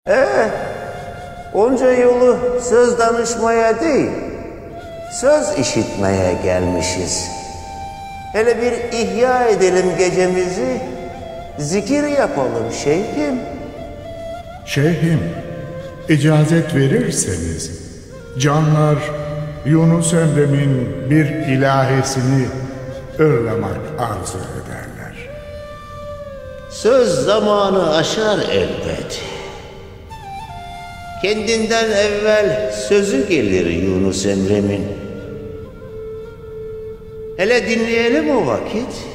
Onca yolu söz danışmaya değil, söz işitmeye gelmişiz. Hele bir ihya edelim gecemizi, zikir yapalım şeyhim. Şeyhim, icazet verirseniz, canlar Yunus Emre'min bir ilahisini ırlamak arzu ederler. Söz zamanı aşar elbet. Kendinden evvel sözü gelir Yunus Emre'min. Hele dinleyelim o vakit.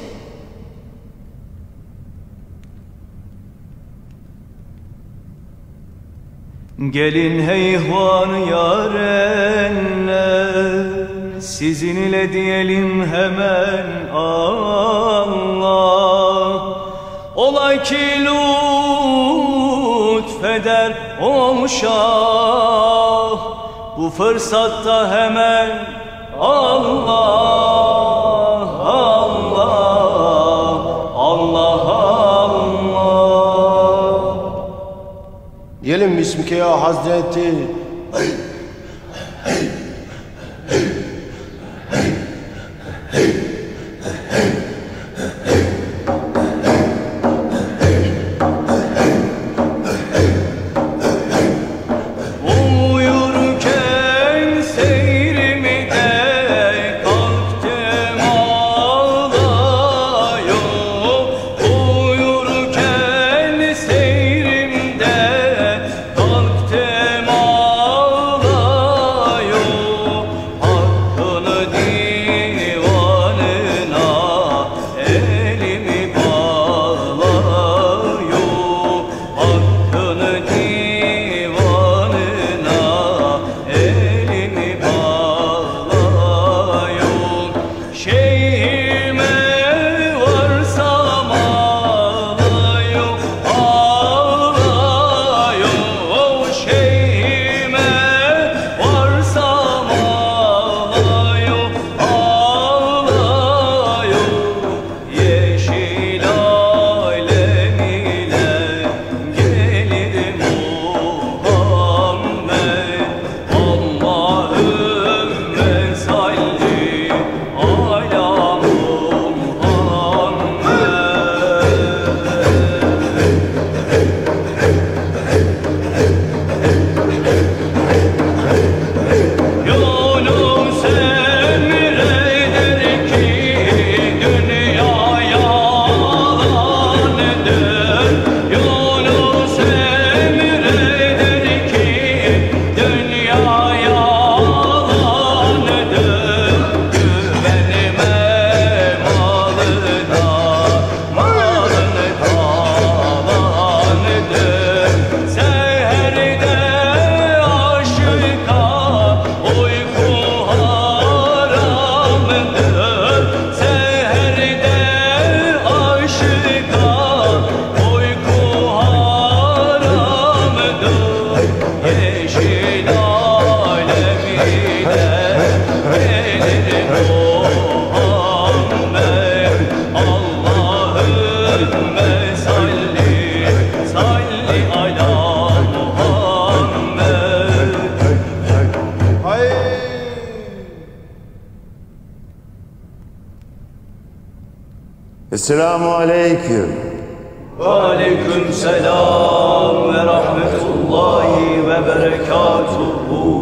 Gelin hey ihvan-ı yarenler, sizin ile diyelim hemen Allah. Olay ki lütfeder o şah, bu fırsatta hemen Allah, Allah, Allah, Allah. Gelin bismike ya Hazreti. Esselamu aleyküm. Ve aleyküm selam ve rahmetullahi ve berekatuhu.